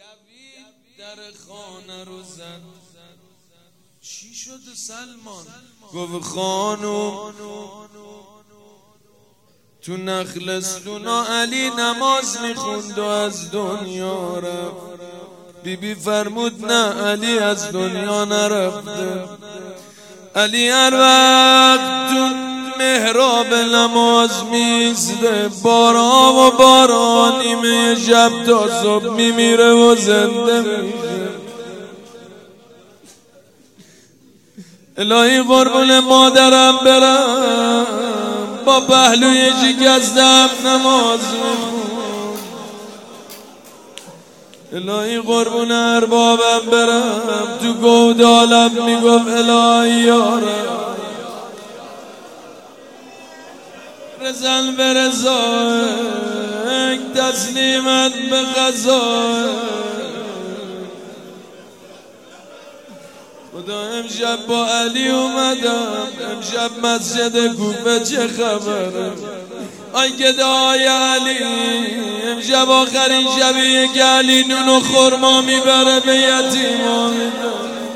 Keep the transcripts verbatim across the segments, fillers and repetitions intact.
در خانه رو زد. چی شد سلمان؟ گفت خانوم تو نخلستونا علی نماز میخوند و از دنیا رفت. بی بی فرمود نه، علی از دنیا نرفته. علی هر وقت تو محراب نماز میزده، بارا و بارا نیمه شب تا صبح میمیره و زنده میشه. الهی قربون مادرم برم، با پهلوی شکستم نماز میخون. الهی قربون اربابم برم، تو گودالم میگفت الهی یارم رزن به رضایک، تسلیمت به قضایک. خدا امشب با علی اومدم، امشب مسجد کوفه چه خبره؟ آی گدای علی، امشب آخرین شبیه که علی نون و خرما میبره به یتیما میده.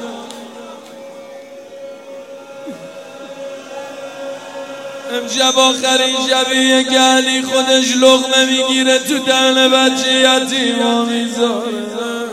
امشب آخرین شبیه که علی خودش لقمه میگیره تو دهن بچه یتیما میذاره.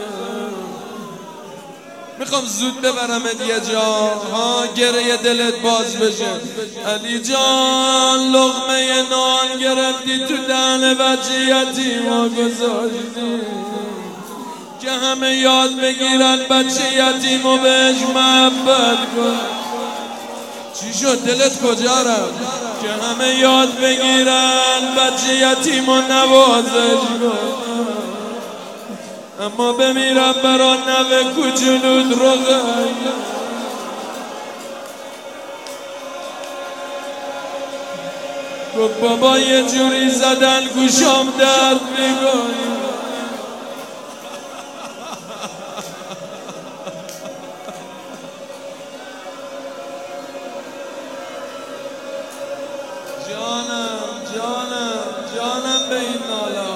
میخوام زود ببرم یه جا ها، گره دلت باز بشه. علی جان لقمه نان گرفتی تو دهن بچه یتیما گذاشتی که همه یاد بگیرن بچه یتیمو بهش محبت کن. چی شد دلت کجا رفت؟ که همه یاد بگیرن بچه یتیمو نوازش کن. اما بمیرم برا نوه کوچولوت رو غیر. گفت بابا یه جوری زدن گوشام درد میگوی. جانم جانم جانم به این نالا.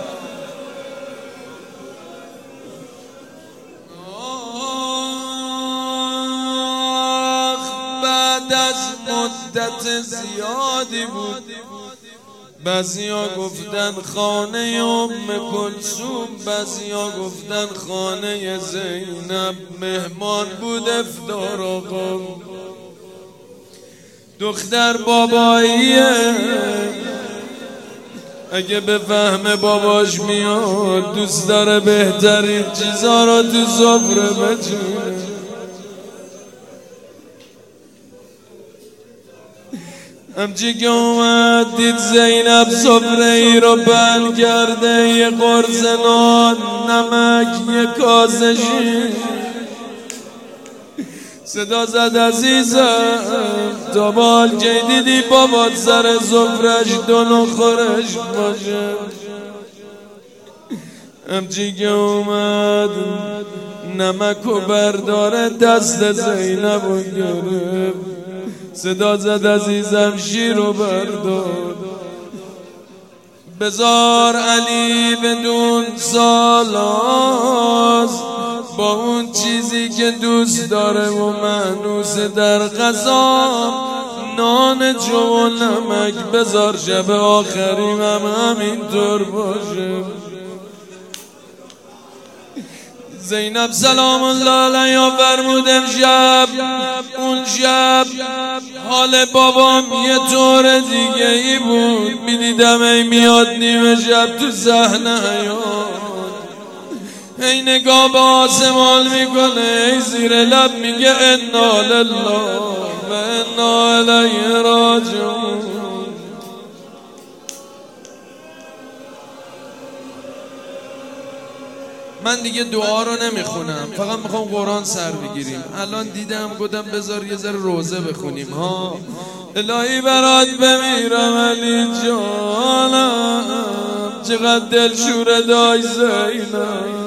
مدت زیادی بود بعضیا گفتن خانه ام کلثوم، بعضیا گفتن خانه زینب. مهمان بود افطار آقا، دختر باباییه، اگه به فهم باباش میاد دوست داره بهترین چیزا رو تو سفره بچینه. همچی که اومد دید زینب سفره ای رو بند کرده، یه قرص نان، نمک، یه کاسه شیر. صدا زد عزیزم تا بال که دیدی بابات سر سفرش دو نخورش باشه. همچی که اومد نمک و برداره دست زینب و گرفت. صدا زد عزیزم شیر و بردار، بزار علی بدون سالاز با اون چیزی که دوست داره و مانوس در غذا، نان جو و نمک بزار شب آخریم هم همینطور باشه. زینب سلام الله علیها فرمود امشب اون شب حال بابام یه طور دیگه ای بود. میدیدم ای میاد نیمه شب تو صحنه حیات، ای نگاه به آسمان میکنه، ای زیر لب میگه انا لله و انا الیه راجعون. من دیگه دعا رو نمیخونم، فقط میخوام قرآن سر بگیریم. الان دیدم گفتم بذار یه ذره روزه بخونیم ها. الهی برات بمیرم علی جانم، چقدر دلشوره دای زینب.